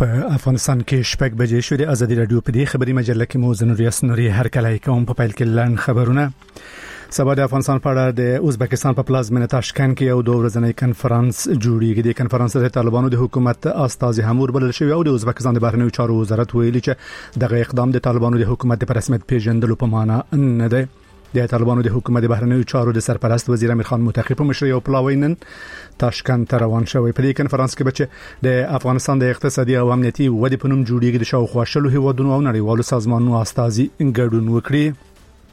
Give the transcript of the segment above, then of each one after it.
په افغانستان کې شپږ بجې شوې. ازادي رادیو په دې خبري مجله کې مو زنوري اسنوري هر کله کوم په پیل کې لاند خبرونه. سبا د افغانستان په اړه د ازبکستان په پلازمینه تاشکند کې یو دوه ورځنی کنفرانس جوړیږي. د کنفرانس د طالبانو د حکومت استازي هم وربلل شوی او د ازبکستان د بهرنیو چارو وزارت ویلي چې دغه اقدام د طالبانو د حکومت په رسمیت پیژندلو په معنا نه دی. د طالبانو د حکومت د بهرنیو چارو د سرپرست وزیر امیر خان متقی په مشرۍ او پلاوینن تاشکند ته روان شوی. په دې کنفرانس کې بچ د افغانستان د اقتصادي او امنیتي ودې په نوم جوړیږي د شاوخوا شلو هیوادونو او نړیوالو سازمانونو استازي ګډون وکړي.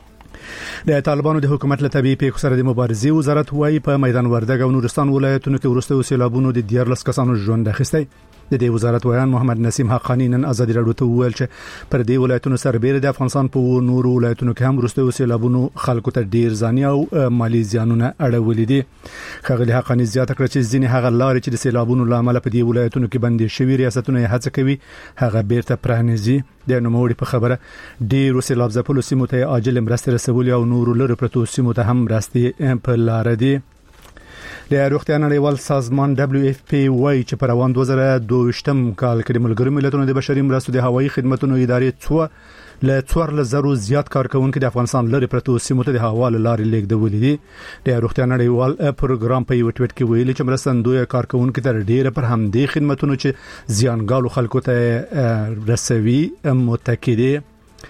د طالبانو د حکومت له طبيعي پیښو سره د مبارزې وزارت وايي په میدان وردګ او نورستان ولایتونو کې ورسته سیلابونو د 14 کسانو ژوند اخیستی. د دې وزارت ویان محمد نسیم حقانی نن ازادي رادیو ته ویل چې پر دې ولایتونو سربېره د افغانستان په نورو ولایتونو کې هم ورسته سیلابونو خلکو ته ډیر ځاني او مالی زیانونه اړولې دي. خغلی حقانی زیاته کړ چې ځینې هغه لارې چې د سیلابونو لامل په دې ولایتونو کې بندي شوی ریاستونه هڅه کوي هغه بیرته پرانیزي. د نوموړي په خبره ډیر سیلاب ځپلو سیمو ته عاجل مرستې رسول او نورو لري پروتو سیمو ته هم مرستې په لار دي. د روغتیا نړیوال سازمان WFP وايي چې په روان 2022م کال کې د ملګرو ملتونو د بشري مرستو د هوایي خدماتو ادارې له 4000 زیات کارکونکو د افغانستان لري پروتو سیمو ته د هوا لارې لیږدولې دي. د روغتیا نړیوال پروګرام په یو ټویټ کې ویلي چې مرستندوی کارکونکو تر ډیره پر همدې خدماتو چې زیانګالو خلکو ته رسوي متکی دي.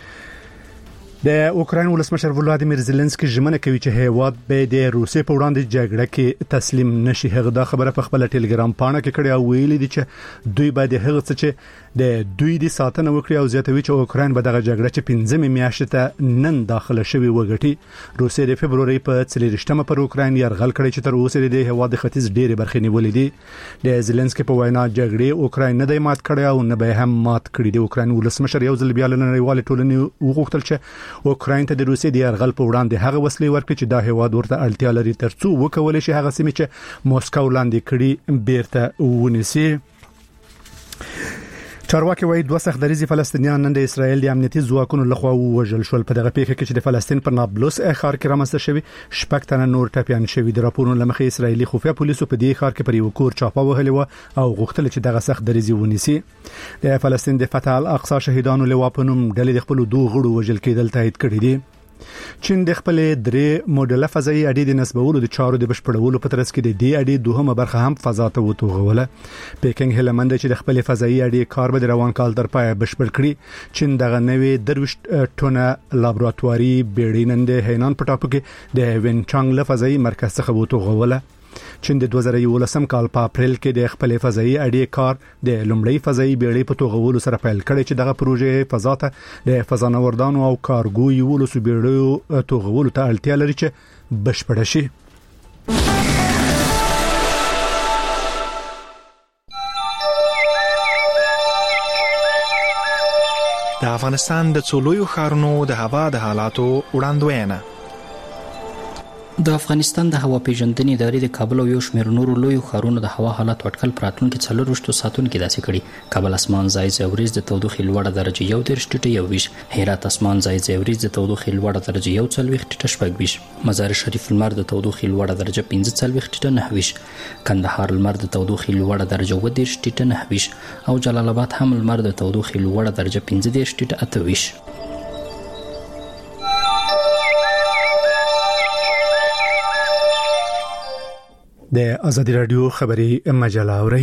د اوکراین ولسمشر ولادیمیر زيلنسکي ژمنه کوي چې هیواد به د روسیې په وړاندې جګړه کې تسلیم نشي. هغه دا خبره په خپل ټلګرام پاڼه کې کړې او ویلي دي چې دوی به د هغه څه چې د دوی د ساتنه وکړي او زیاتوي چې اوکراین به دغه جګړه چې 15 میاشتې ته نن داخله شوی وګټي. روسیې د فبرवरी په 23مه پر اوکراین یرغل کړی چې تر اوسه د هیواد د ختیځ ډېرې برخې نیولې دي. د زيلنسکي په وینا جګړې اوکراین نه دی مات کړی او نه به هم مات کړی. د اوکراین ولسمشر یو ځل بیا نړیوال ټولنې وغوښتل چې اوکراین ته د روسیې د یرغل په وړاندې هغه وسلې ورکړي چې دا هیواد ورته اړتیا لري ترڅو وکولای شي هغه سیمه چې موسکو لاندې کړي بیرته ونیسي. چارواکي وايي دوه سختدریزي فلسطینیان نن د اسرایل د امنیتي ځواکونو لخوا وژل شول. په دغه پیښه کې چې د فلسطین پر نابلس ښار کې رامنځته شوی شپږ تنه نور ټپيان شوی. د راپورونو لمخې اسرایلی خفیه پولیسو په دې ښار کې پر یو کور چاپه وهلې و او غوښتل چې دغه سختدریزي ونیسي. د فلسطین د فتح الاقصی شهیدانو لوا په نوم ډلې د خپل دوه غړو وژل کېدل تایید کړی دي. چین د خپل درې موډله فضایي اډې د نسبولو د چارو د بشپړولو په ترڅ کې د دې اډې دوهمه برخه هم فضا ته وتوغوله. پیکنګ هلمند چې د خپل فضایي اډې کار به روان کال تر پای بشپړ کړي. چین دغه نوې 23 ټونه لابراتواري بیړینند هینان په ټاپو کې د وینچانګ له فضایي مرکز څخه وتوغوله. چین د 2011 کال په اپریل کې د خپل فضایي اډې کار د لومړی فضایي بیړۍ په توغولو سره پیل کړي چې دغه پروژه فضا ته د فضانوردانو او کارګو یو لسو بیړیو توغولو ته اړتیا لري چې بشپړ شي. د افغانستان د څولویو ښارونو د هوا د حالاتو وړاندوینه. د افغانستان د هوا پیژندنې ادارې د کابل او یو شمېر نورو لویو ښارونو د هوا حالت اټکل پراتلونکو 4 ساعتونو کې داسې کړي. کابل اسمان ځای ځای وریځ د تودوخې لوړه درجه 1.21، هرات اسمان ځای ځای وریځ د تودوخې لوړه درجه 1.26، مزار شریف لمر د تودوخې لوړه درجه 15.9، کندهار لمر د تودوخې لوړه درجه 10.9 او جلال آباد هم لمر د تودوخې لوړه درجه 15.28. د ازادي رادیو خبري مجله اوري.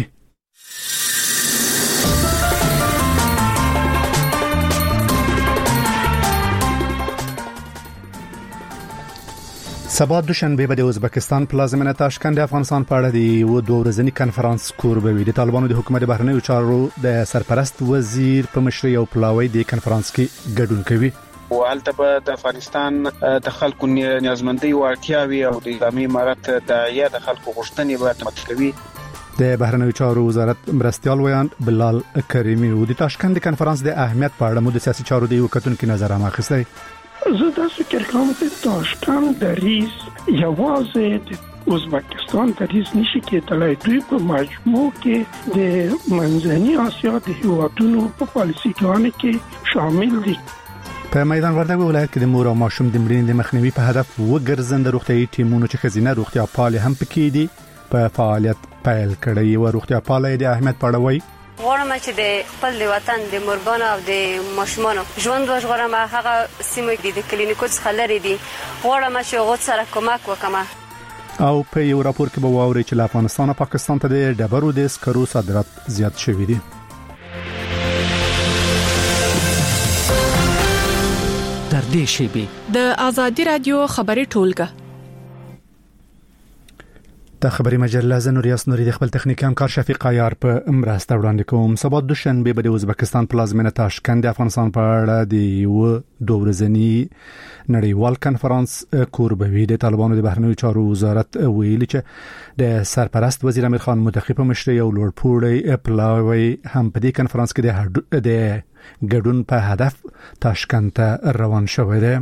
سبا دوشنبه به د ازبکستان پلازمینه تاشکند افغانستان په اړه د یو دوه ورځنی کنفرانس کوربوي. د طالبانو د حکومت بهرنیو چارو د سرپرست وزیر په مشرۍ او پلاوی د کنفرانس کې ګډون کوي. والته به د افغانستان د خلکو نیازمندۍ او اړتیاوي او د اسلامي امارت د عیا د خلکو غوښتنې به مطلبي. د بهرنیو چارو وزارت مرستيال ویان بلال کریمی و د تاشکند کنفرانس د اهمیت په اړه مو د سیاسي چارو د یو کتونکو نظر اخیستی. زه د فکر کوم چې تاشکند دریز یوازې د ازبکستان دریز نشي کېدلای. دوی په مجموع کې د منځني اسیا د هیوادونو په پالیسي کې شامل دي. په میدان وردګ ولایت کې د مور او ماشوم د مړینې د مخنیوي په هدف وګرځند روغتيایي ټیمونو چې خزینه روغتیا پال هم پکې دي په فعالیت پیل کړی. و روغتیا پال د اهمیت په اړه وایي غواړم چې د خپل وطن د مرګانو او د ماشومانو ژوند وژغورم. هغه سیمې د کلینیکو څخه لري دي، غواړم چې هغوی سره کومک وکړم. او په یو راپور کې به واوري چې له افغانستان او پاکستان ته د ډبرو د سکرو صادرات زیات شوي دي. در دې شیبې د ازادي رادیو خبري ټولګه د خبري مجله زنوریاس نوري د خپل تخنیکی همکار شفیق عیار په مرسته وړاندې کوم. سبا دوشنبه به د ازبکستان پلازمینه تاشکند د افغانستان په اړه د یو دورزنی نړیوال کنفرانس کوربوي. د طالبانو د بهرنیو چارو وزارت ویلي چې د سرپرست وزیر امیر خان متقی په مشرۍ یو لوړپوړی پلاوی هم په دې کنفرانس کې د ګډون په هدف تاشکند ته روان شوی دی.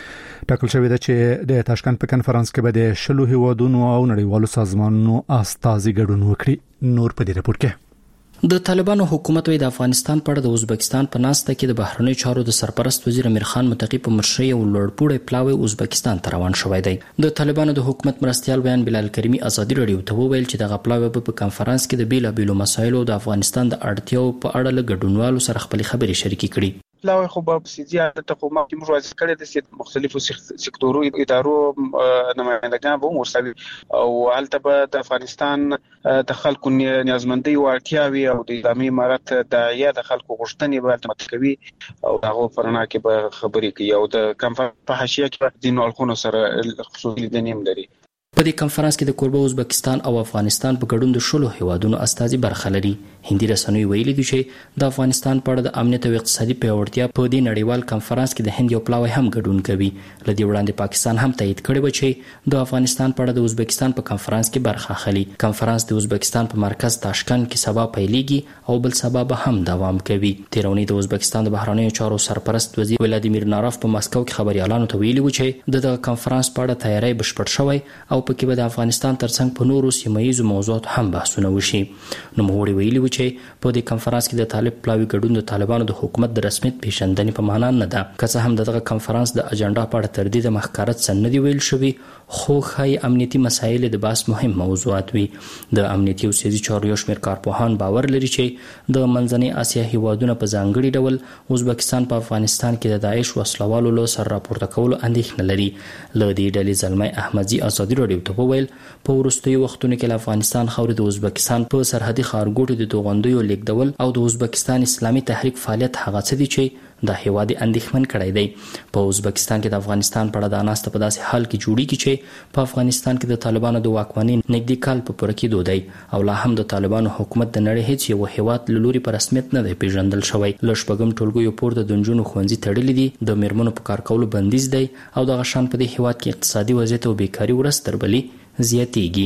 ټاکل شوی دی چې د تاشکند په کنفرانس کې به د 20 هیوادونو او نړیوالو سازمانونو استازي ګډون وکړي. نور په دې راپور کې د طالبانو حکومت د افغانستان په اړه د ازبکستان په ناسته کې د بهرنیو چارو د سرپرست وزیر امیر خان متقی په مشرۍ یو لوړپوړی پلاوی ازبکستان ته روان شوی دی. د طالبانو د حکومت مرستیال بیان بلال کریمی ازادي رادیو ته وویل چې دغه پلاوی په کنفرانس کې د بیلابیلو مسایلو د افغانستان د اړتیاو په اړه له ګډونوالو سره خپل خبرې شریکې کړي. پلاوی خو په سیاسي تقومات کې مروازی کړي د مختلفو سکتورو ادارو نمائندگان به مرسل او حالت به د افغانستان د خلکو نیازمندۍ او اړتیاوي او د اسلامي امارت داعیه د خلکو غوښتنې به متکوي او هغه پرنا کې به خبرې کوي او د کنفرانس په حاشیه کې د نړیوالو سره خصوصي لیدنې لري. په دې کنفرانس کې د کوربه ازبکستان او افغانستان په ګډون د 20 هیوادونو استازي برخه لري. هندي رسنیو ویلي دي چې د افغانستان په اړه د امنیت او اقتصادي پیاوړتیا په دې نړیوال کنفرانس کې د هند یو پلاوی هم ګډون کوي. لدی وړاندې پاکستان هم تایید کړی و چې د افغانستان په اړه د ازبکستان په کنفرانس کې برخه اخلي. کنفرانس د ازبکستان په مرکز تاشکند کې سبا پیلېږي او بل سبا به هم دوام کوي. تیرونی د ازبکستان د بهرنیو چارو سرپرست وزیر ولادیمیر ناروف په مسکو کې خبريالانو ته ویلي و چې د کنفرانس په اړه تیاری بشپړ شوی او پکې به د افغانستان ترڅنګ په نورو سیمه‌ییزو موضوعات هم بحثونه وشي. نو موږ ویلي و چې په دې کنفرانس کې د طالب پلاوی ګډون د طالبانو د حکومت د رسمیت پیژندنې په معنا نه ده. که څه هم دغه کنفرانس د اجنډا په اړه تردید مخکارت سن نه دی ویل شوی، خو خای امنیتي مسایل د بحث مهم موضوعات وي. د امنیتي او سیاسي چارو یو شمېر کارپوهان باور لري چې د منځنۍ اسیا هیوادونو په ځانګړي ډول ازبکستان په افغانستان کې د داعش وسلوالو له سر راپورته کولو اندېښنه لري. له دې ډلې زلمي احمدزي ازادي رادیو ته وویل په وروستیو وختونو کې د افغانستان خاورې د ازبکستان په سرحدي ښارګوټو د توغندیو لیږدول او د ازبکستان اسلامي تحریک فعالیت هغه څه دي چې د هیواد اندېښمن کړی دی. په ازبکستان کې د افغانستان په اړه د ناسته په داسې حال کې جوړیږي چې په افغانستان کې د طالبانو د واکمنۍ نږدې کال په پوره کېدو دی او لا هم د طالبانو حکومت د نړۍ هیڅ یو هیواد له لوري په رسمیت نه دی پیژندل شوی. له شپږم ټولګیو پورته د نجونو ښوونځي تړلي دي، د میرمنو په کار کولو بندیز دی او دغه شان په دې هیواد کې اقتصادي وضعیت او بیکاري ورځ تر بلې زیاتېږي.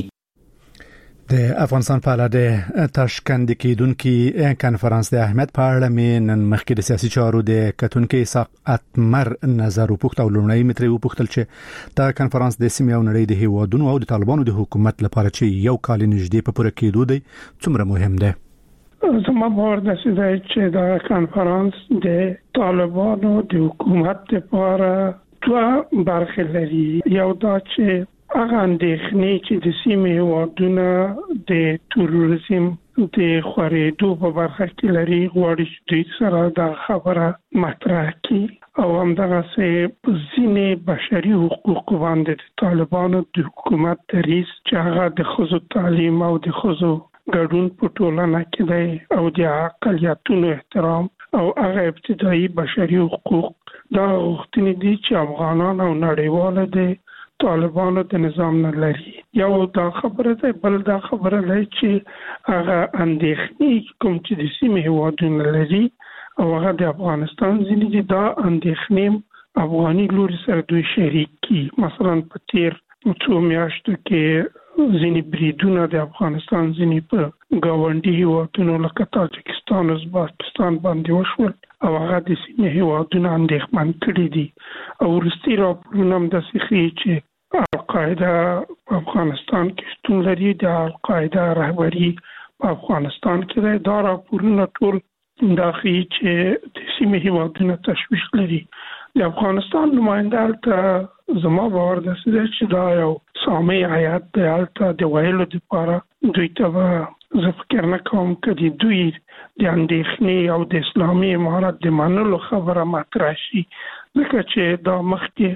د افغانستان په اړه د تاشکند کېدونکي کنفرانس د اهمیت په اړه نن مخکې د سیاسي چارو د کتونکو اسحاق اتمر نظر وپوښت او لومړی متر وپوښتل چې دا کنفرانس د سیمې او نړۍ د هیوادونو او د طالبانو د حکومت لپاره چې یو کال نږدې په پوره کېدو دی څومره مهم دی. زما باور داسې دی چې دا کنفرانس د طالبانو د حکومت لپاره دوه برخې لري. یو دا چې هغه اندېښنې چې د سیمې هیوادونه د تروریزم د خورېدو په برخه کې لري غواړي چې دوی سره دا خبره مطرح کړي او همدغسې په ځینې بشري حقوقو باندې د طالبانو د حکومت دریځ چې هغه د ښځو تعلیم او د ښځو ګډون په ټولنه کې دی او د اقلیتونو احترام او هغه ابتدایي بشري حقوق دا غوښتنې دي چې افغانان او نړیوال دي طالبانو د نظام نه لري. یو دا خبره ده، بل دا خبره ده چې هغه اندېښنې کوم چې د سیمې هیوادونه لري او هغه د افغانستان ځینې دي، دا اندېښنې افغاني لوري سره دوی شریک کی. مثلا په تیر 2 میاشتو کې ځینې بریدونه د افغانستان ځینې په ګاونډي هیوادونو لکه تاجکستان او ازبکستان باندې وشول او هغه د سیمې هیوادونه اندېښمن کړي دي. او وروستي راپورونه هم داسې ښیي چې القاعده په افغانستان کې شتون لري، د القاعده رهبري په افغانستان کې دی. دا راپورونه ټول دا ښیي چې د سیمې هیوادونه تشویش لري. د افغانستان نماینده هلته زما باور داسې دی چې دا یو سامع هیات دی، هلته د ویلو دپاره دوی ته به زه فکر نه کوم چې دوی د اندېښنې او د اسلامي امارت د منلو خبره مطرح شي، ځکه چې دا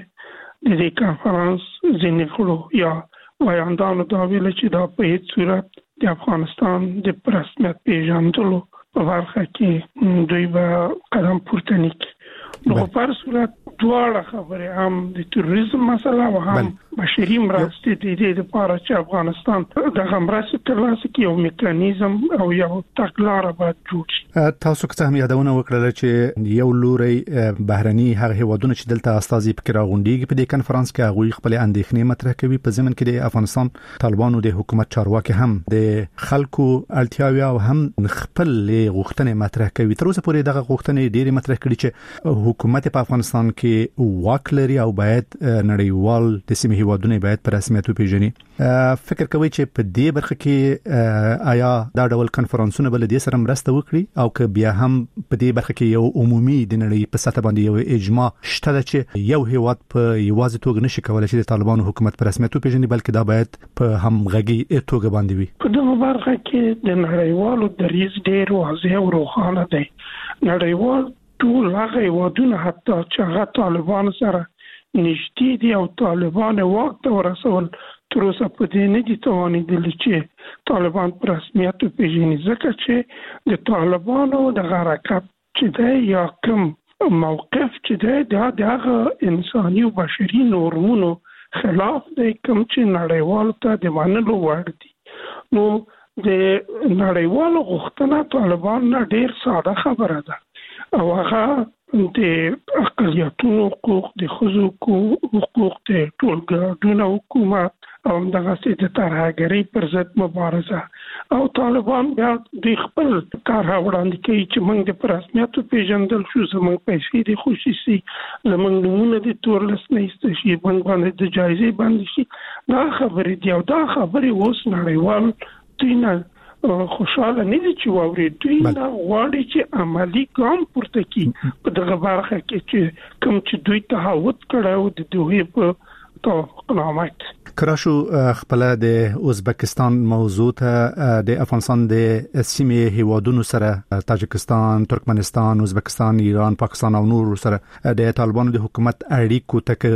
مخکې د دې کنفرانس ځینې غړو یا وایاندانو دا ویل چې دا په هیڅ صورت د افغانستان د رسمیت پیژندلو په برخه کې دوی به قدم پورته نه کړي. نو په هر صورت دواړه خبرې، هم د تروریزم مسله او هم بشري مرستې د دې لپاره چې افغانستان د مرستې ترلاسه کړي یو میکانیزم او یو تګلاره باید جوړ شي. تاسو که هم یادونه وکړه چې یو لوري بهرني هغه هیوادونه چې دلته استازي پکې راغونډيږي په دې کنفرانس کې هغه خپل اندېښنې مطرح کوي، په ضمن کې د افغانستان طالبانو د حکومت چارواکي هم د خلکو اړتیاوي او هم خپل غوښتنې مطرح کوي. تر اوسه پورې دغه غوښتنې ډېری مطرح کړي چې حکومت په افغانستان کې واک لري او باید نړیوال د سیمې هیوادونه باید په رسمیت وپیژني. فکر کوي چې په دې برخه کې آیا دا ډول کنفرانسونه بل دې سره مرسته وکړي او که بیا هم په دې برخه کې یو عمومي د نړۍ په سطح باندې یو اجماع شته چې یو هیواد په یوازې توګه نشي کولای چې د طالبانو حکومت په رسمیت وپیژني، بلکې دا باید په همغږي توګه باندې وي. په دغه برخه کې د نړیوالو دریځ ډېر واضح او روښانه دی. نړیوال ټول هغه هیوادونه حتی چې هغه طالبان سره نږدې دي او طالبان واک ته ورسول تر اوسه په دې نه دي توانېدلي چې طالبان په رسمیت وپیژني، ځکه چې د طالبانو د حرکت چې دی یا کوم موقف چې دی دا د هغه انساني او بشري نورمونو خلاف دی کوم چې نړیوالو ته د منلو وړ دي. نو د نړیوالو غوښتنه طالبان نه ډېر ساده خبره ده او هغه د اقلیتونو حقوق، د ښځو حقوق، د ټولګردونو حکومت او دغسې د ترهګرۍ پر ضد مبارزه. او طالبان بیا د خپل طرحه وړاندې کوي چې موږ د په رسمیت وپېژندل شو، زموږ پیسې دې خوشي شي، زموږ نومونه د تور لیست نه ایسته شي، موږ باندې د جایزې بندي شي. دا خبرې دي او دا خبرې اوس نړیوال دوی نه خوشاله نه دي چې واوري، دوی نه غواړي چې عملی ګام پورته کړي په دغه برخه کې چې کوم چې دوی تعهد کړی د دوی په توافقنامه. کراشو خپل د ازبکستان موضوع ته د افغانستان د سیمې هیوادونو سره تاجکستان، ترکمنستان، ازبکستان، ایران، پاکستان او نور سره د طالبانو د حکومت اړیکو ته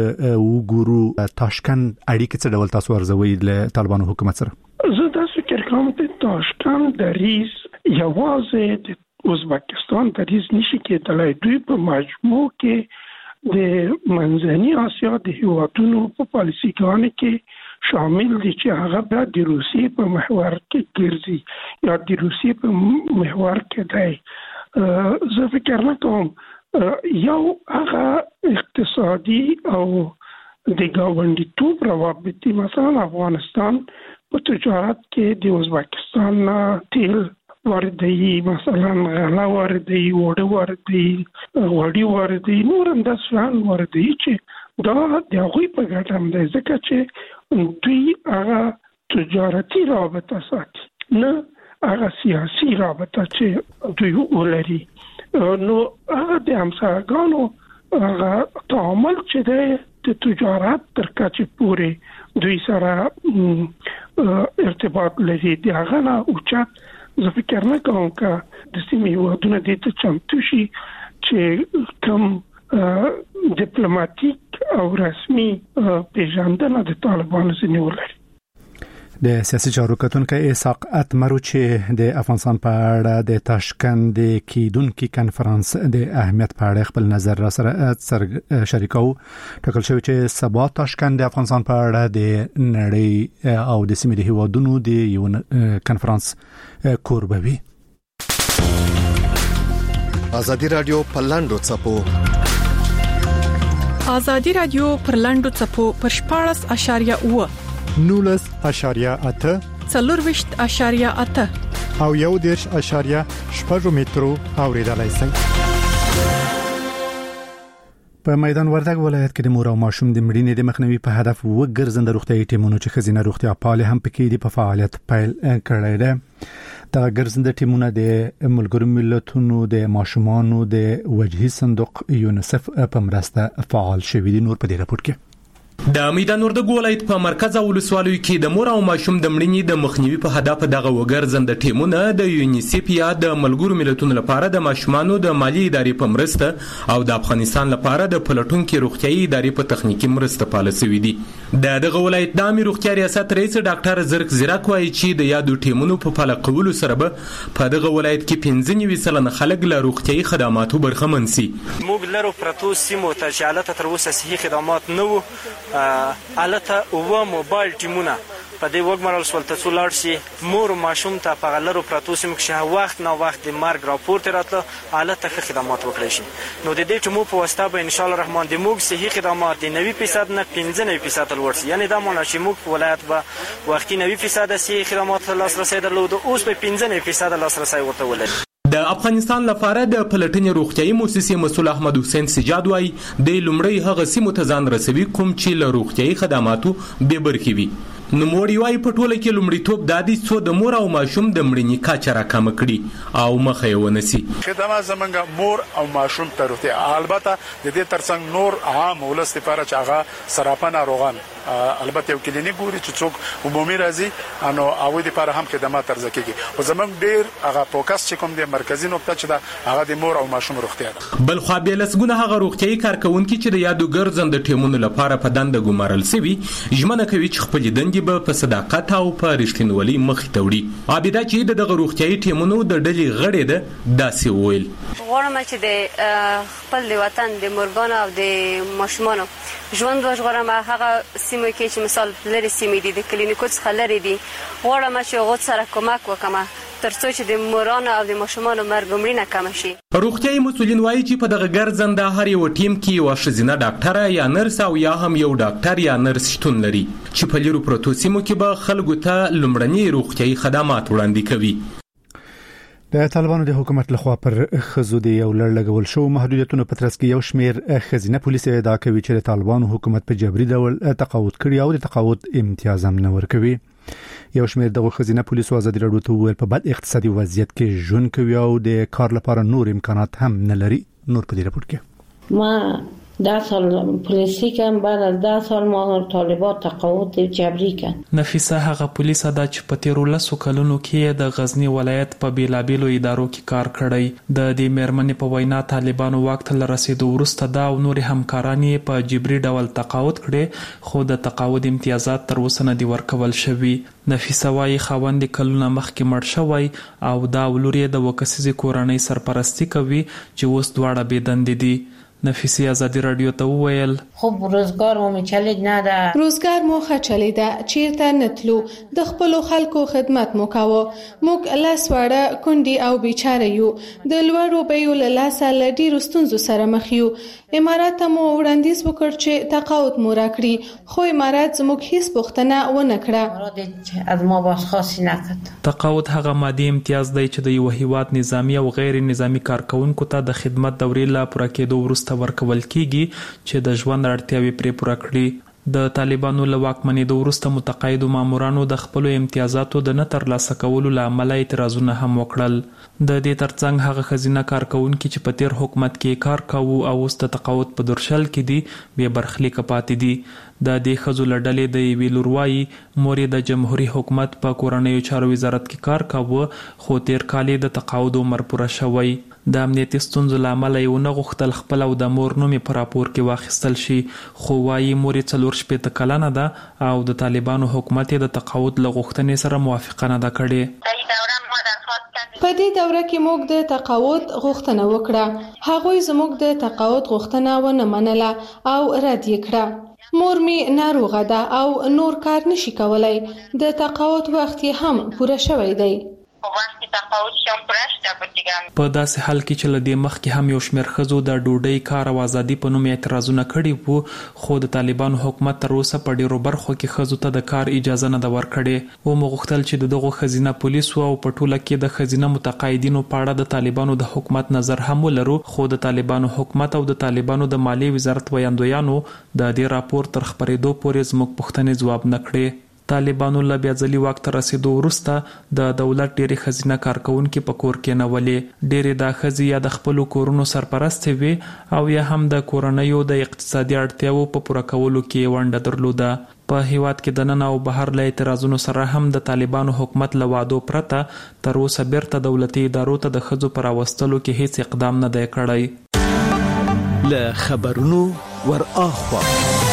وګورو. تاشکند اړیکې څه ډول تاسو ارزوي له طالبانو حکومت سره؟ زه دا فکر کوم چې تاشکند دریز یوازې د ازبکستان دریز نشي کېدلی. دوی په مجموع کې د منځني اسیا د هیوادونو په پالیسیګانو کې شامل دي چې هغه بیا د روسیې په محور کې ګرځي یا د روسیې په محور کې دی. زه فکر نه کوم یو هغه اقتصادي او د ګاونډیتوب روابط، مثلا افغانستان په تجارت کې د ازبکستان تیل واردوي، مثلا غله واردوي، وړه واردوي، غوړي واردوي، نور همداسې شیان واردوي چې دا د هغوی په ګټه هم دی، ځکه چې دوی هغه تجارتي رابطه ساتي نه هغه سیاسي رابطه چې دوی ولري. نو هغه د همسایه‌ګانو هغه تعامل چې دی د تجارت تر کچې پورې دوی سره ارتباط لري، د هغه نه اوچت زه فکر نه کوم که د سیمې هیوادونه دې ته چمتو شي چې کوم ډیپلوماټیک او رسمي پیژندنه د طالبانو ځینې ولري. د سیاسي چارو کتونکو اسحاق اتمرو چې د افغانستان په اړه د تاشکند کیدونکو کنفرانس د اهمیت په اړه خپل نظر را سره شریکو. ټاکل شوی چې سبا تاشکند د افغانستان په اړه د نړۍ او د سیمې د هیوادونو د یو کنفرانس کوربوي. ازادي رادیو پلاندو چپو ازادي رادیو پرلاندو چپو پر 14.8 19.8 4.8 او 1.8 مترو اوریدلای شئ. په میدان وردګ ولایت کې د مور او ماشوم د مړینې د مخنیوي په هدف وګرځنده روغتیايي ټیمونو چې خزینه روغتیا پاله هم پکې دي په فعالیت پیل کړی دی. دا ګرځنده ټیمونه د ملګرو ملتونو د ماشومانو د وجهي صندوق یونیسف په مرسته فعال شوي دي. نور په دې راپور کې د میدان وردګو ولایت په مرکز او ولسوالیو کې د مور او ماشوم د مړینې د مخنیوي په هدف دغه وګرځنده ټیمونه د یونیسیف یا د ملګرو ملتونو لپاره د ماشومانو د مالی ادارې په مرسته او د افغانستان لپاره د پلټونکو روغتیايي ادارې په تخنیکی مرسته پاله شوې دي. دغه ولایت د عامه روغتیا ریاست رئیس ډاکټر زرک زیراک وایي چې د یادو ټیمونو په پاله کولو سره به په دغه ولایت کې 95% خلک له روغتیايي خدماتو برخمن شي. موږ لرو پرتو سیمو ته چې حالت تر اوسه صحي خدمات نه وو الته و موبایل ټیمونه په دې وګمرل سول ته څولار شي مور ماشوم ته په غلرو پرتو سیمو کې وخت نه وخت د مرګ راپورټ راتله الته خدمات وکړي شي. نو د دې ټیمو په واسطه به ان شاء الله الرحمن د موږ صحي خدمات 90% نه 95% لوړ شي. یعنی دا مونږ چې موږ ولایت به وختي 90% صحي خدمات لاسرسي درلود اوس به 95% لاسرسي ورته ولري. د افغانستان لپاره د پلټنې روغتیايي مؤسسې مسؤل احمد حسین سجاد وایي د لومړی هغه سیمو ته ځان رسوي کوم چې له روغتیايي خدماتو بې برخې وي. نوموړي وایي په ټوله کې لومړیتوب دا دی څو د مور او ماشوم د مړینې کچه راکمه کړي او مخه یې ونیسي. خدمات زمونږ مور او ماشوم ته روغتیا البته د دې ترڅنګ نور عام ولس لپاره چې هغه سراپا ناروغان البته یو کلینیک ګوري چې څوک عمومي راځي انو او د لپاره هم خدمات ترځ کیږي او زمونږ ډیر هغه فوکس چې کوم د مرکزی نقطه چې دا هغه د مور او ماشوم روغتیا ده. بل خو به لسګونه هغه روغتیايي کارکونکو چې د یادو ګرځند ټیمونو لپاره په دنده ګمارل شوی ژمنه کوي چې خپل دندې به په صداقت او په رښتینولۍ مخې ته وړي. عابده چې دغه روغتیايي ټیمونو د ډلې غړې ده داسې وویل غواړم چې د خپل وطن د مورګانو او د ماشومانو ژوند وژغورم هغه سیمو کې چې مثال لري سیمې دي د کلینیکو څخه لري دي غواړم چې هغه سره کومک وکم ترڅو چې د مورانو او د ماشومانو مرګ مړینه کم شي. روغتیايي مسؤلین وایي چې په دغه ګرځنده هر یو ټیم کې یو ښځینه ډاکټره یا نرس او یا هم یو ډاکټر یا نرس شتون لري چې په لیرو پروتو سیمو کې به خلکو ته لومړني روغتیايي خدمات وړاندې کوي. د طالبانو د حکومت لخوا پر خزو د یو لړلګول شو محدودیتونو په ترڅ کې یو شمیر خزینه پولیس ادعا کوي چې د طالبانو حکومت په جبري ډول تقاعد کړی او د تقاعد امتیاز هم نه ورکوي. یو شمیر دغه خزینه پولیسو ازادي راډیو ته ویل په بد اقتصادي وضعیت کې ژوند کوي او د کار لپاره نور امکانات هم نه لري. نور په دې راپور کې ما 10 سال پولیسی کم بعد از 10 سال ما طالبان تقاعد جبری کړ. نفیسه هغه پولیس ادا چې په تیرو لسو کلونو کې د غزنی ولایت په بیلابیلو ادارو کې کار کړی. د دې مېرمنې په وینا طالبانو وخت له رسیدو وروسته دا او نور همکارانی په جبري ډول تقاعد کړي خو د تقاعد امتیازات تر اوسه نه دي ورکول شوي. نفیسه وايي خاوند کلونه مخکې مړ شوی او دا ولوري د وکسیزي کورنۍ سرپرستی کوي چې اوس دواړه بيدند دي. نفیسی ازادي رادیو ته وویل خب روزګار مو چلید نه ده روزګار مو خچلیده چیرته نتلو د خپل خلکو خدمت مو کاوه موږ لاس وړه کندي او بیچاره یو د لوړو بیو له لاسه لډي رستونزو سره مخ یو. امارات مو وړاندیز وکړ چې تقاعد مو راکړي خو امارات زموږ هیڅ پوښتنه ونه کړه از ما باس خاصی نکړه. تقاعد هغه مادي امتیاز دی چې د یو هیواد نظامی او غیر نظامی کارکونکو ته د خدمت دورې لا پوره کېدو وروسته ورکول کیږي چې د ژوند اړتیاوي پرې پوره کړي. د طالبانو له واکمنۍ وروسته متقاعدو مامورانو د خپل امتیازاتو د نه ترلاسه کولو لامل اعتراضونه هم وکړل. د دې ترڅنګ هغه خزینه کارکونکو چې په تیر حکومت کې کار کاوه او اوس د تقاعد په درشل کې دي به برخلیک پاتې دي. د دې خزو لړلې د ویلوروي موري د جمهوریت حکومت په کورنیو چارو وزارت کې کار کاوه خو تیر کال د تقاعد عمر پوره شوی. د امنیتي ستونزو لامل یې ونه غوښتل خپل او د مور نوم په راپور کې واخیستل شي خو وايي موري 4 کلنه ده او د طالبانو حکومت د تقاعد لغوښتنې سره موافقه نه ده کړې. په دې دوره کې موږ د تقاعد غوښتنه وکړه هغوی زموږ د تقاعد غوښتنه ونه منله او رد یې کړه. مور می ناروغه ده او نور کار نشي کولای د تقاعد وخت هم پوره شوی دی. په داسې حال کې چې لدې مخکې هم یو شمېر ښځو د ډوډۍ کار او ازادي په نوم اعتراضونه کړي وو خو د طالبانو حکومت تر اوسه په ډیرو برخو کې ښځو ته د کار اجازه نه ده ورکړې. و مغوښتل چې دغه خزینه پولیسو او په ټوله کې د خزینه متقاعدینو په اړه د طالبانو د حکومت نظر هم ولرو خو د طالبانو حکومت او د طالبانو د مالی وزارت ویاندویانو د دې راپور تر خبرېدو پورې زموږ پوښتنې ځواب نه کړې. طالبانو له بیا ځلي واک ته رسیدو وروسته د دولت ډېرې ښځینه کارکونکي په کور کې نولې. ډېرې دا ښځې یا د خپلو کورونو سرپرستې وې او یا هم د کورنیو د اقتصادي اړتیاو په پوره کولو کې ونډه درلوده. په هیواد کې د نن او بهر له اعتراضونو سره هم د طالبانو حکومت له وعدو پرته تر اوسه بیرته دولتي ادارو ته د ښځو پر راوستلو کې هیڅ اقدام نه دی کړی. له خبرونو ور اخوا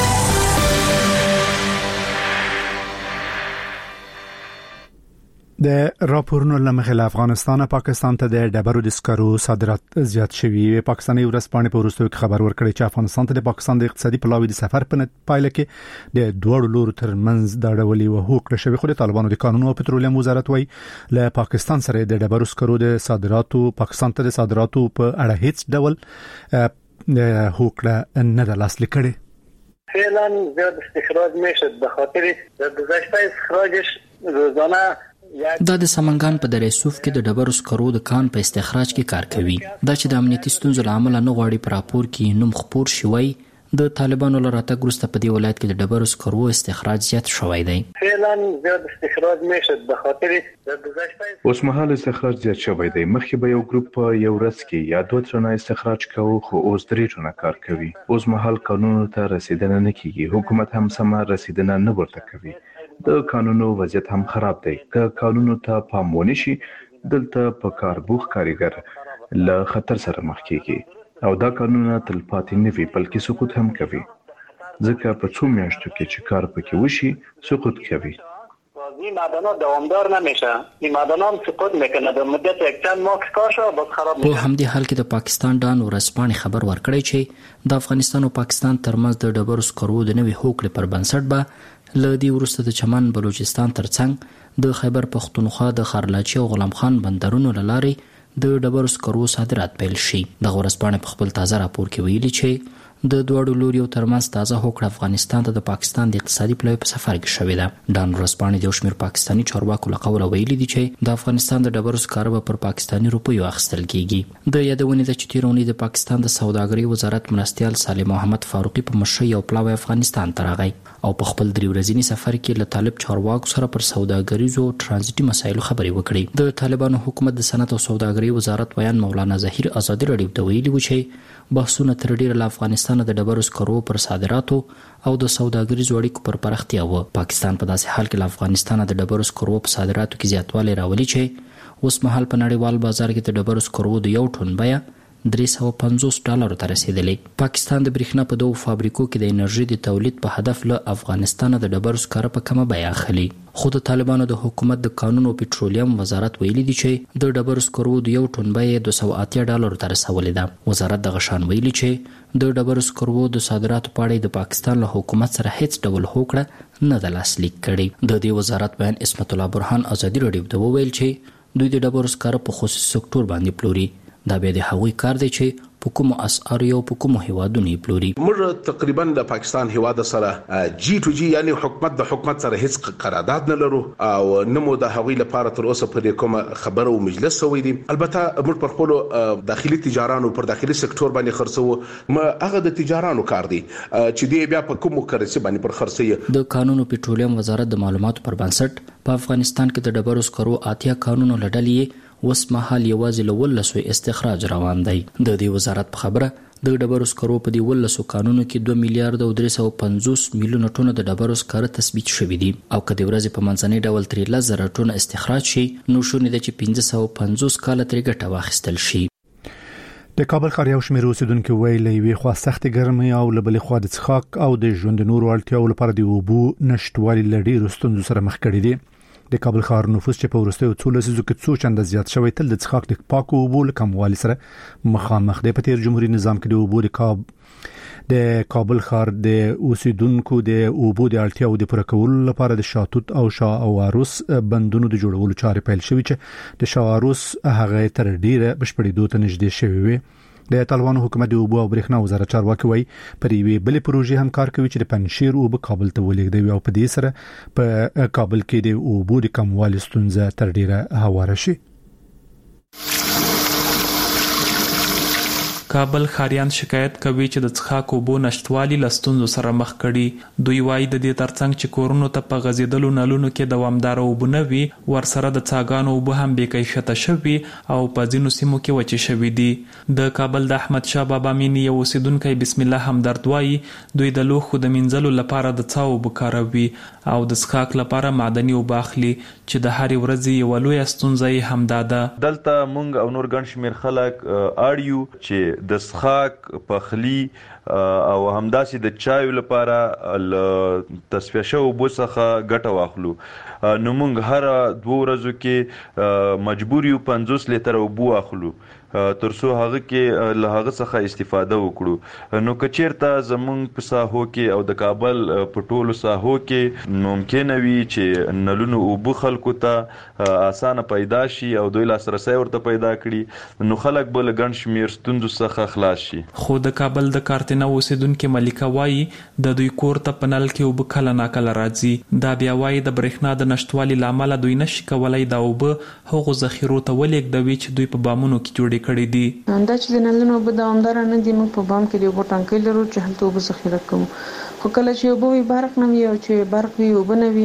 د راپورونو لمخې له افغانستان پاکستان ته د ډبرو د سکرو صادرات زیات شوي. پاکستاني ورځپاڼې په وروستیو کې خبر ورکړی چې افغانستان ته د پاکستان د اقتصادي پلاوي د سفر په پایله کې د دوړو لورو ترمنځ د ډولي وهوکړه شوی. خو د طالبانو د قانون او پټرولیم وزارت وایي له پاکستان سره د ډبرو سکرو د صادراتو پاکستان ته د صادراتو په اړه هیڅ ډول هوکړه نه ده لاسلیک کړې. فعلا زیاد استخراج میشد به خاطر گذشته استخراجش روزانه دا د سمنګان په دره صوف کې د ډبرو سکرو د کان په استخراج کې کار کوي. دا چې د امنیتي ستونزو له امله نه غواړي په راپور کې نوم خپور شوی. د طالبانو له راتګ وروسته په دې ولایت کې د ډبرو سکرو استخراج زیات شوی دی. فعلا زیاد استخراج میشد به خاطر گذشته اوس مهال استخراج زیات شوی دی. مخکې به یو ګروپ په یو ورځ کې یا 2 ټنه استخراج کوي خو اوس 3 ټنه کار کوي. اوس مهال قانون ته رسیدنه نه کیږي. حکومت هم سم رسیدنه نه ورته کوي. د قانونو وضعیت هم خراب دی. که قانونو ته پام ونه شي دلته په کاربوخ کاریګر له خطر سره مخ کیږي او دا قانونونه تل پاتې نه وي بلکې سقوط هم کوي. ځکه په څو میاشتو کې چې کار پکې وشي سقوط کوي. این معدنات دوامدار نمیشه. این معدنات سقوط میکنه. به مدت یک چند ماه کار شو باز خراب میشه. په همدې حال کې د پاکستان ډان ورځپاڼې خبر ورکړی چې د افغانستان او پاکستان ترمنځ د ډبرو سکرو د نوي هوکړې پر بنسټ به له دې وروسته د چمن بلوچستان ترڅنګ د خیبر پختونخوا د خارلاچي او غلام خان بندرونو له لارې د ډبرو سکرو صادرات پیل شي. د ورځپاڼې په خپل تازه راپور کې ویلي چې د دوړو لوریو ترمنځ تازه هوکړه افغانستان ته د پاکستان د اقتصادي پلاوي په سفر کې شوې ده. ډان ورځپاڼې د شمیر پاکستاني چارواکو له قوله ویلي دي چې د افغانستان د ډبرو سکاره به پر پاکستاني روپیو اخیستل کیږي. د یادونې ده چې تیر اونۍ د پاکستان د سوداګرۍ وزارت مرستیال سالم محمد فاروقي په مشرۍ یو پلاوی افغانستان ته راغی او په خپل 3 ورځني سفر کې له طالب چارواکو سره پر سوداګریزو او ترانزیتي مسایلو خبرې وکړې. د طالبانو حکومت د صنعت او سوداګرۍ وزارت بیان مولانا ظهیر ازادي رادیو ته ویلي و چې بحثونه تر ډیره له افغانستان د ډبرو سکرو پر صادراتو او د سوداګریزو اړیکو پر پراختیا و. پاکستان په داسې حال کې له افغانستان د ډبرو سکرو په صادراتو کې زیاتوالی راولي چې اوس مهال په نړیوال بازار کې د ډبرو سکرو د یو ټن بیه $350 ته رسیدلې. پاکستان د برېښنا په 2 فابریکو کې د انرژي د تولید په هدف له افغانستان د ډبرو سکاره په کمه بیه اخلي. خو د طالبانو د حکومت د قانون او پټرولیم وزارت ویلي دی چې د ډبرو سکرو د یو ټن بیه $280 ته رسولې ده. وزارت د غشان ویلي چې د ډبرو سکرو د صادراتو په اړه د پاکستان له حکومت سره هیڅ ډول هوکړه نه ده لاسلیک کړې. د دې وزارت بیان اسمت الله برهان ازادي رادیو ته وویل چې دوی د ډبرو سکاره په خصوصي سکتور باندې پلوري. دا به د هغوی کار دی چې په کومو اسعارو یو په کومو هیوادونو پلوري. موږ تقریبا د پاکستان هیواد سره جی ټو جی یعنی حکومت سره هیڅ قرارداد نه لرو او نمو د هغوی لپاره تر اوسه پر کومه خبره او مجلس سوی دی. البته موږ پر خپل داخلي تجارانو پر داخلي سکتور باندې خرڅو ما هغه د تجارانو کار دی چې دی بیا په کومو کرنسي باندې پر خرڅي. د قانون او پټرولیم وزارت د معلوماتو پر بنسټ په افغانستان کې د ډبرو سکرو 80 قانونو لړلې اوس مهال یوازې له 11 استخراج روان دی. د دې وزارت په خبره د ډبرو سکرو په دې 11 قانونو کې 2 میلیارډ او 350 میلیونه ټنه د ډبرو سکاره تثبیت شوي دي او که د ورځې په منځنۍ ډول 13,000 ټنه استخراج شي نو شونې ده چې 550 کاله ترې ګټه واخیستل شي. د کابل ښار یو شمېر اوسیدونکو ویلي وی خو سخت ګرمي او له بلې خوا د څښاک او د ژوند نورو اړتیاو لپاره د اوبو نشټوالي لړۍ ستونزو سره مخ کړي دي. د کابل ښار نفوس چې په وروستیو 2 لسیزو کې څو چنده زیات شوی تل د څښاک د پاکو اوبو له کموالي سره مخامخ دی. په تیر جمهوریت نظام کې د اوبو د کابل ښار د اوسیدونکو د اوبو د اړتیاو د پوره کولو لپاره د شاتوت او شاه او عروس بندونو د جوړولو چارې پیل شوې چې د شاه عروس هغه تر ډیره بشپړېدو ته نږدې شوی وي. د طالبانو حکومت د اوبو او برېښنا وزارت چارواکي وایي پر یوې بلې پروژې هم کار کوي چې د پنجشیر اوبه کابل ته ولېږدوي او په دې سره په کابل کې د اوبو د کموالي ستونزه تر ډیره هواره شي. کابل ښاریان شکایت کوي چې د څښاک اوبو نشټوالي له ستونزو سره مخ کړي. دوی وایي د دې ترڅنګ چې کورونو ته په غځېدلو نلونو کې دوامداره اوبه نه وي، ورسره د څاګانو اوبه هم بې کیفیته شوي او په ځینو سیمو کې وچې شوي دي. د کابل د احمد شاه بابا مینې یو اوسیدونکی بسم الله همدرد وایي دوی د لوښو د مینځلو لپاره د څاه اوبه کاروي او د څښاک لپاره معدني اوبه اخلي چې د هرې ورځې یوه لویه ستونزه یې همدا ده. دلته موږ او نور ګڼ شمېر خلک اړ یو چې د څښاک، پخلي او همداسې د چایو لپاره له تصفیه شویو اوبو څخه ګټه واخلو. نو موږ هر 2 ورځو کې مجبور یو 50 لیتره اوبه واخلو ترڅو هغه کې له هغه څخه استفاده وکړو. نو که چیرته زموږ په ساحو کې او د کابل په ټولو ساحو کې ممکنه وي چې نلونو اوبه خلکو ته اسانه پیدا شي او دوی لاسرسی ورته پیدا کړي، نو خلک به له ګڼ شمېر ستونزو څخه خلاص شي. خو د کابل د کارتنه اوسیدونکې ملیکه وایي د دوی کور ته په نل کې اوبه کله ناکله راځي. دا بیا وایي د برېښنا د نشتوالي له امله دوی نشي کولی دا اوبه هغو ذخیرو ته ولېږدوي چې دوی په بامونو کې جوړې کړي دي. دا چې د نلونو اوبه دوامداره نه دي، موږ په بام کې د اوبو ټانکۍ لرو چې هلته اوبه ذخیره کوو. خو کله چې اوبه وي برق نه وي او چې برق وي اوبه نه وي،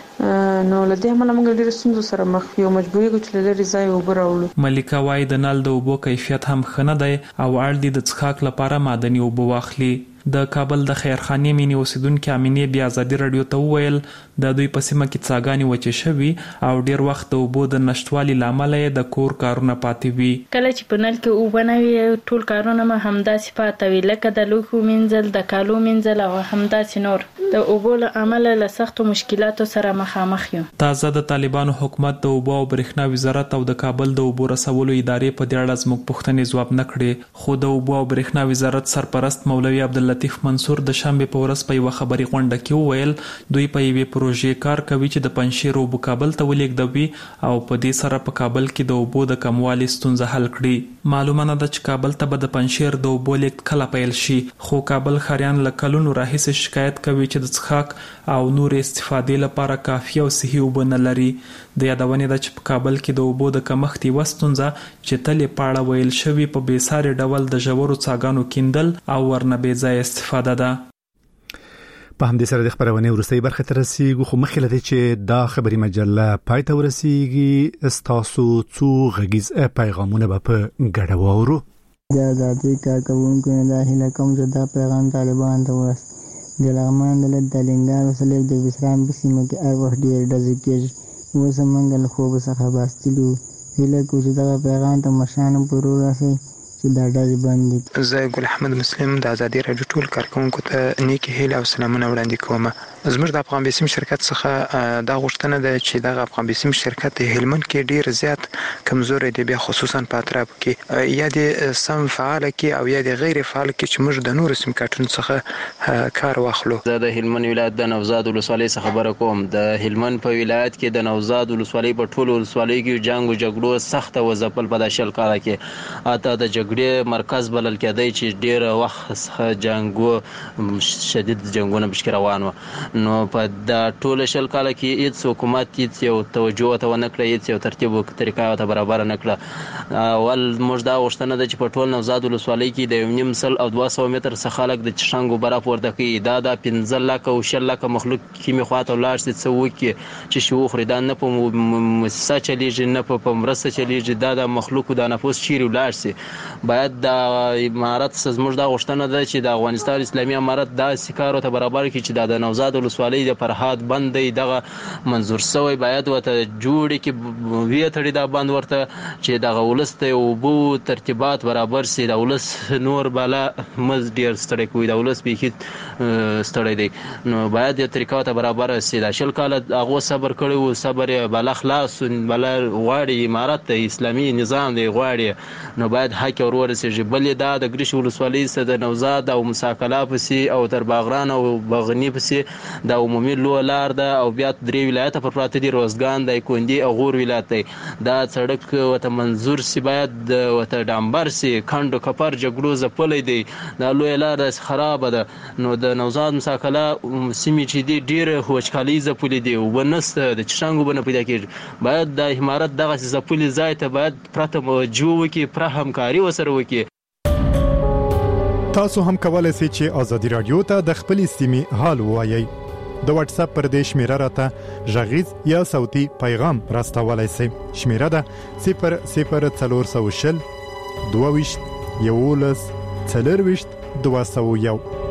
نو له دې امله موږ ډېرو ستونزو سره مخ یو، مجبوري یو چې له لرې ځایه اوبه راوړو. ملیکه وایي د نل د اوبو کیفیت هم ښه نه دی او اړ دي د څښاک لپاره معدني اوبه واخلي. د کابل د خیرخانې مینې اوسیدونکې امینې بیا ازادي راډیو ته وویل د دوی په سیمه کې څاګانې وچې شوي او ډیر وخت د اوبو د نشتوالي له امله یې د کور کارونه پاتې وي. کله چې په نل کې اوبه نه وي ټول کارونه مې همداسې پاتې وي، لکه د لوښو مینځل، د کالو مینځل او همداسې نور. د اوبو له امله له سختو مشکلاتو سره مخامخ یو. تازه د طالبانو حکومت د اوبو او برېښنا وزارت او د کابل د اوبو رسولو ادارې په دې اړه زموږ پوښتنې ځواب نه کړې، خو د اوبو او برېښنا وزارت سرپرست مولوي عبداللطیف منصور د شنبې په ورځ په یوه خبري غونډه کې وویل دوی په یوې پروژې کار کوي چې د پنجشیر اوبه کابل ته ولېږدوي او په دې سره په کابل کې د اوبو د کموالي ستونزه حل کړي. معلومه نه ده چې کابل ته به د پنجشیر د اوبو لیږد کله پیل شي، خو کابل ښاریان له کلونو راهیسې شکایت کوي چې د څښاک او نور استفادې لپاره کافي او صحي اوبه نه لري. د یادونې ده چې په کابل کې د اوبو د کمښت یوه ستونزه چې تل یې په اړه ویل شوي په بېساري ډول د ژورو څاګانو کیندل او ورنه بې ځایه استفاده ده. په همدې سره د خبرونې وروستۍ برخه ته رسیږو، خو مخکې له دې چې دا خبري مجله پای ته ورسیږي ستاسو څو غږیز پیغامونه به په ګډه واورو. د ازادۍ کارکوونکو نه دا هیله کوم چې دا پیغام طالبان ته ورسي. د لغمان د لنګار وسلې د وسرام په سیمه کې هر وخت ډېر ډزې کېږي، اوس موږ له خوبه څخه باستلو هیله کوو چې دغه پیغام ته مشرانو پورې ورسوي چې دا ډزې بند دي. زه ګل احمد مسلم د ازادي راډیو ټول کارکوونکو ته نیکې هیلې او سلامونه وړاندې کوم. زموږ د افغان بیسیم شرکت څخه دا غوښتنه ده چې دغه افغان بیسیم شرکت د هلمند کې ډیر زیات کمزوري دی، بیا خصوصا په اطراف کې یا د سم فعال کې او یا د غیر فعال کې چې موږ د نور سیم کارتونو څخه کار واخلو. زه د هلمند ولایت د نوزاد ولسوالۍ څخه خبره کوم. د هلمند په ولایت کې د نوزاد ولسوالۍ په ټولو ولسوالیو کې جنگ او جګړو سخته وځپل په داشل کال کې اته د جګړې مرکز بلل کېدی چې ډیر وخت څخه جنگو شدید جنگونه بشک روان و. نو په د ټول شل کال کې هیڅ حکومت هیڅ یو توجه ته ونه کړه، هیڅ یو ترتیب او طریقه ته برابر نه کړه. اول موږ دا غوښتنه ده چې په ټول نوزاد ولسوالۍ کې د 1.5 او 200 متر څخه خلک د چشنګو برا پورته کوي. دا 15 لک او 10 لک مخلوق کې مخاطه لاړ سي څو وکي چې شو خریدان نه په مؤسسه چلیږي نه په مرسته چلیږي. دا د مخلوق د نفوس چیرې لاړ سي. باید د امارت زموږ دا غوښتنه ده چې د افغانستان اسلامي امارت دا سکارو ته برابر کړي چې د نوزاد ولسوالۍ د فرهاد بندي دغه منظور شوی باید وته جوړ کې وی تړي دا بند ورته چې دغه ولسته او بو ترتیبات برابر سي. د ولس نور بالا مز ډیر ستړي کوي، د ولس به هیڅ ستړي دی. نو باید د طریقو ته برابر سي. د شل کال هغه صبر کړو، صبر بالا خلاص بالا غواړي امارت د اسلامي نظام دی غواړي. نو باید حق ورور سي. بل دا د ګریش ولسوالۍ سره د نوزاد او مساکلا پسي او تر باغران او بغنی پسي د عمومي لار ده او بیا درې ولایت پر پراته دي، روزګان د کوندي او غور ولایت دی. دا سړک وته منظور سی، باید وته ډامبر سی. کندو کپر جګړو زپلې دی، دا لوی لار خراب ده. نو د نوزاد مساکلا سیمې چې دی ډیر هوچکالي زپلې دی او ونسته د چشنګو بنه پیدا کیږي. باید د امارت دغه زپلې ځای ته باید پرته موجو وکي، پر همکاري وسره وکي. تاسو هم کولای شئ چې ازادي رادیو ته د خپل سیمې حال ووایي. د واتس اپ پر دې شمیره راته غږیز یا صوتي پیغام راستولای شئ. شمیره ده 00420 22 11 201.